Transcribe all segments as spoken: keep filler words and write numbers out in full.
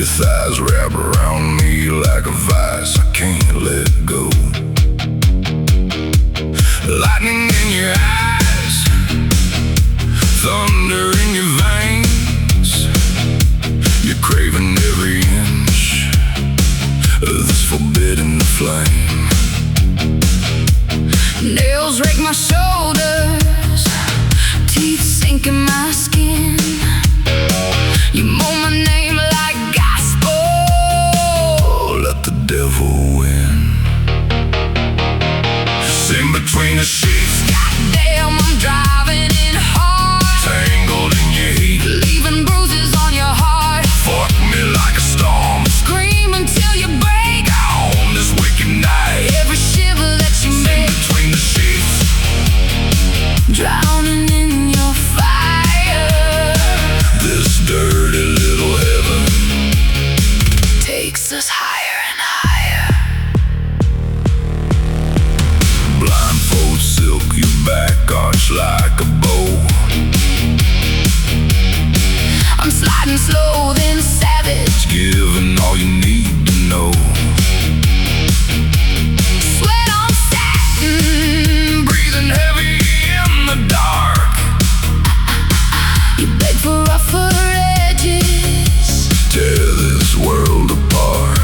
Your thighs wrap around me like a vice, I can't let go. Lightning in your eyes, thunder in your veins. You're craving every inch of this forbidden flame. Nails rake my shoulders, teeth sink in my skin. You moan my name like gospel. Let the devil win. Sing between the sheets. Goddamn, I'm driving in hard, Tangled in your heat, leaving bruises on your heart. fuck me like a storm. Scream until you break On this wicked night. every shiver that you Sing make. between the sheets. Drowning in your fire. This dirty little heaven Takes us higher and higher. blindfold silk, your back arch like a bow. I'm sliding slow, then savage. Giving all you need to know. Sweat on satin, Breathing heavy in the dark. you beg for rougher edges. Tear this world apart.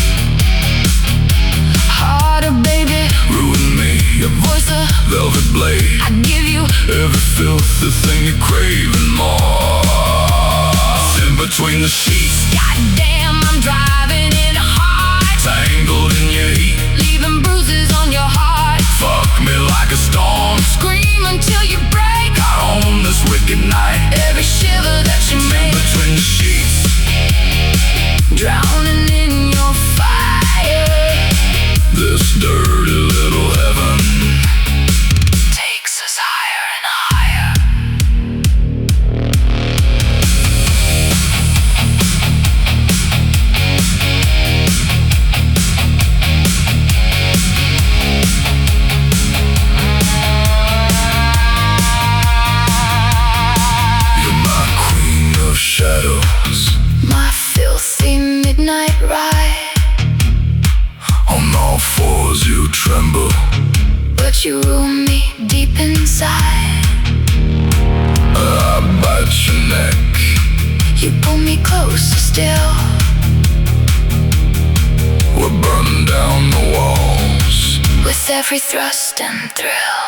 Harder, baby, Ruin me, your voice a velvet blade. I give you. Every filthy thing you're craving more. In between the sheets. Goddamn, I'm driving in hard, Tangled in your heat, leaving bruises on your heart. fuck me like a storm. Scream until you break Out on this wicked night. every shiver that you In make. between the sheets. Drowning in your fire. This dirty little heaven Takes us higher and higher. You're my queen of shadows. My filthy midnight ride. On all fours you tremble. But you rule me deep inside. I bite your neck. You pull me closer still. We're burning down the walls. With every thrust and thrill.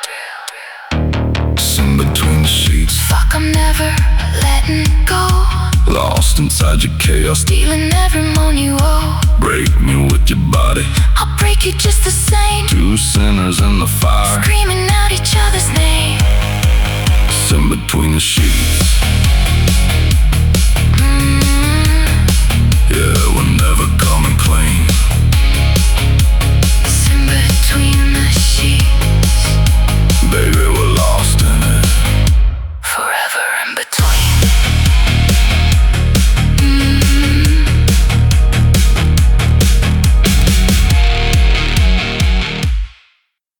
Sing between the sheets. Fuck, I'm never letting go. Lost inside your chaos. Stealing every moan you owe. Break me with your body. I'll break you just the same. Two sinners in the fire. Screaming out each other's name. Sing between the sheets. Mm,